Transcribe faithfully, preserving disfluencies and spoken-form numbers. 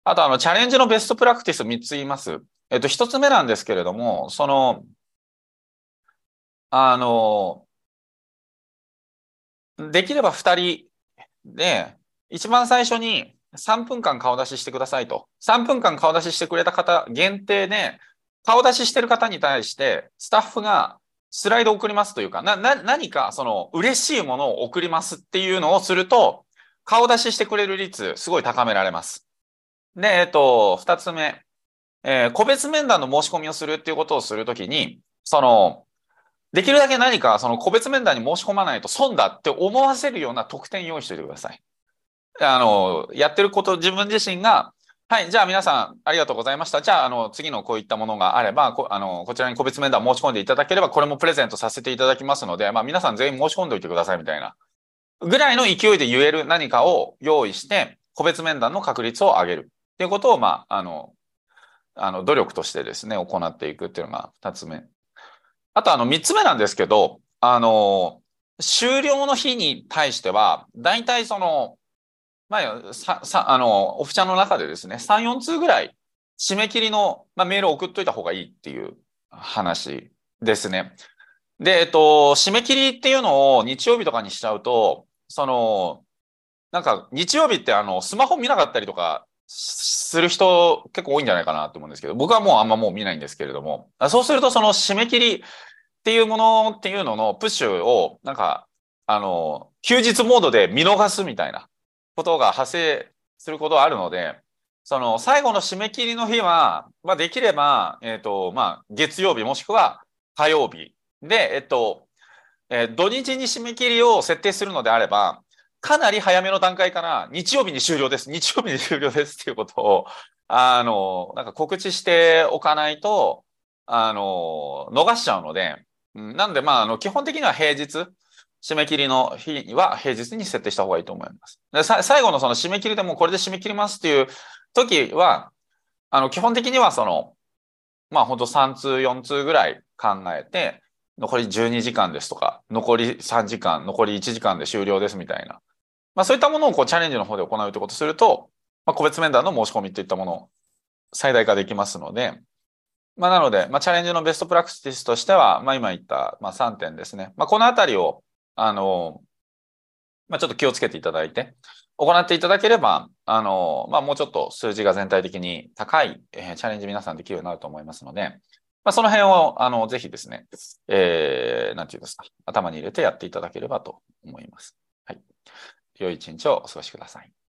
あと、あの、チャレンジのベストプラクティスみっつ言います。えっと、ひとつめなんですけれども、その、あの、できればふたりで、一番最初にさんぷんかん顔出ししてくださいと。さんぷんかん顔出ししてくれた方限定で、顔出ししてる方に対して、スタッフがスライドを送りますというか、な、な、何かその嬉しいものを送りますっていうのをすると、顔出ししてくれる率、すごい高められます。で、えっと、二つ目、えー個別面談の申し込みをするっていうことをするときに、その、できるだけ何かその個別面談に申し込まないと損だって思わせるような特典用意しておいてください。あの、やってること、自分自身が、はい、じゃあ皆さんありがとうございました。じゃあ、あの、次のこういったものがあれば、こあの、こちらに個別面談申し込んでいただければ、これもプレゼントさせていただきますので、まあ皆さん全員申し込んでおいてくださいみたいな、ぐらいの勢いで言える何かを用意して、個別面談の確率を上げるっていうことを、まあ、あの、あの、努力としてですね、行っていくっていうのが二つ目。あと、あの、三つ目なんですけど、あの、終了の日に対しては、大体その、まあ、さ、さ、あの、オフチャの中でですね、さん、よん通ぐらい、締め切りの、まあ、メールを送っといた方がいいっていう話ですね。で、えっと、締め切りっていうのを日曜日とかにしちゃうと、その、なんか日曜日ってあの、スマホ見なかったりとかする人結構多いんじゃないかなと思うんですけど、僕はもうあんまもう見ないんですけれども、そうするとその締め切りっていうものっていうののプッシュを、なんか、あの、休日モードで見逃すみたいなことが発生することがあるので、その最後の締め切りの日は、まあできれば、えっと、まあ月曜日もしくは火曜日で、えっと、えー土日に締め切りを設定するのであれば、かなり早めの段階から日曜日に終了です。日曜日に終了ですっていうことを、あの、なんか告知しておかないと、あの、逃しちゃうので、なんで、まあ、あの、基本的には平日、締め切りの日は平日に設定した方がいいと思います。で、さ最後のその締め切りでもうこれで締め切りますっていう時は、あの、基本的にはその、まあ、本当さん通、よん通ぐらい考えて、残りじゅうにじかんですとか、残りさんじかん、残りいちじかんで終了ですみたいな。まあ、そういったものをこうチャレンジの方で行うということをすると、まあ、個別面談の申し込みといったものを最大化できますので、まあ、なので、まあ、チャレンジのベストプラクティスとしては、まあ、今言った、まあ、さんてんですね。まあ、このあたりを、あの、まあ、ちょっと気をつけていただいて、行っていただければ、あの、まあ、もうちょっと数字が全体的に高い、えーチャレンジ皆さんできるようになると思いますので、まあ、その辺を、あの、ぜひですね、えー、なんていうんですか、頭に入れてやっていただければと思います。はい。良い一日をお過ごしください。